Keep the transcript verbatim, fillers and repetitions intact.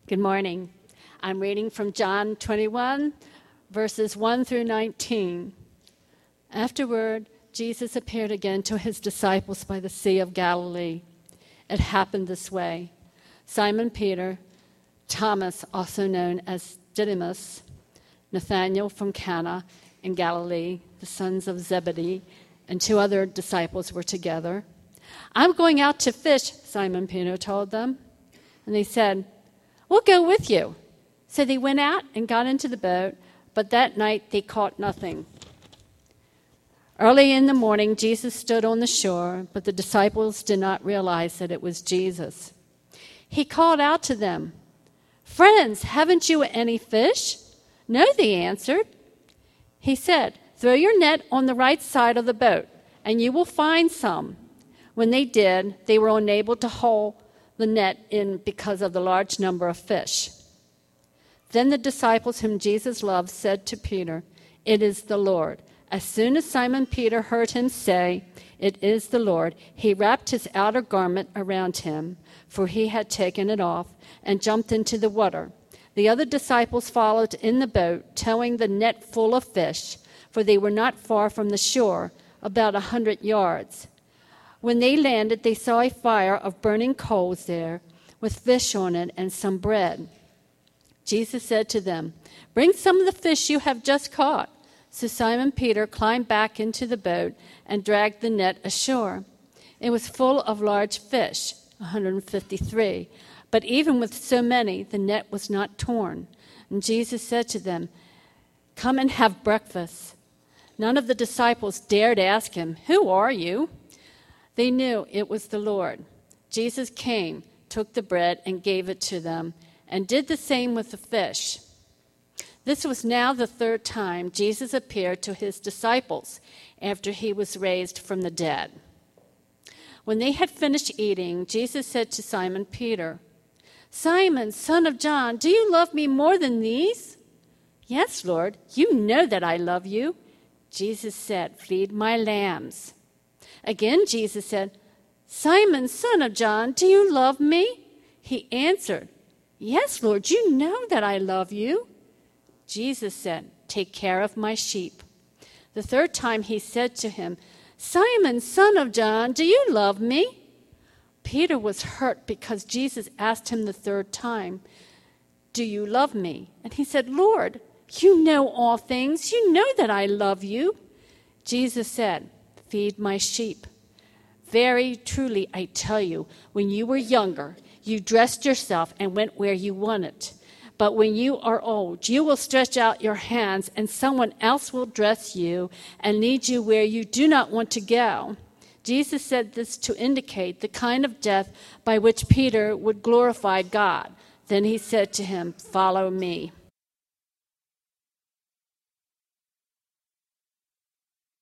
Good morning. I'm reading from John twenty-one, verses one through nineteen. Afterward, Jesus appeared again to his disciples by the Sea of Galilee. It happened this way. Simon Peter, Thomas, also known as Didymus, Nathanael from Cana in Galilee, the sons of Zebedee, and two other disciples were together. "I'm going out to fish," Simon Peter told them. And they said, "We'll go with you." So they went out and got into the boat, but that night they caught nothing. Early in the morning, Jesus stood on the shore, but the disciples did not realize that it was Jesus. He called out to them, "Friends, haven't you any fish?" "No," they answered. He said, "Throw your net on the right side of the boat, and you will find some." When they did, they were unable to haul the net in because of the large number of fish. Then the disciples whom Jesus loved said to Peter, "It is the Lord." As soon as Simon Peter heard him say, "It is the Lord," he wrapped his outer garment around him, for he had taken it off, and jumped into the water. The other disciples followed in the boat, towing the net full of fish, for they were not far from the shore, about a hundred yards. When they landed, they saw a fire of burning coals there, with fish on it and some bread. Jesus said to them, "Bring some of the fish you have just caught." So Simon Peter climbed back into the boat and dragged the net ashore. It was full of large fish, one hundred fifty-three, but even with so many, the net was not torn. And Jesus said to them, "Come and have breakfast." None of the disciples dared ask him, "Who are you?" They knew it was the Lord. Jesus came, took the bread, and gave it to them, and did the same with the fish. This was now the third time Jesus appeared to his disciples after he was raised from the dead. When they had finished eating, Jesus said to Simon Peter, "Simon, son of John, do you love me more than these?" "Yes, Lord, you know that I love you." Jesus said, "Feed my lambs." Again, Jesus said, "Simon, son of John, do you love me?" He answered, "Yes, Lord, you know that I love you." Jesus said, "Take care of my sheep." The third time he said to him, "Simon, son of John, do you love me?" Peter was hurt because Jesus asked him the third time, "Do you love me?" And he said, "Lord, you know all things. You know that I love you." Jesus said, "Feed my sheep. Very truly, I tell you, when you were younger, you dressed yourself and went where you wanted. But when you are old, you will stretch out your hands, and someone else will dress you and lead you where you do not want to go." Jesus said this to indicate the kind of death by which Peter would glorify God. Then he said to him, "Follow me."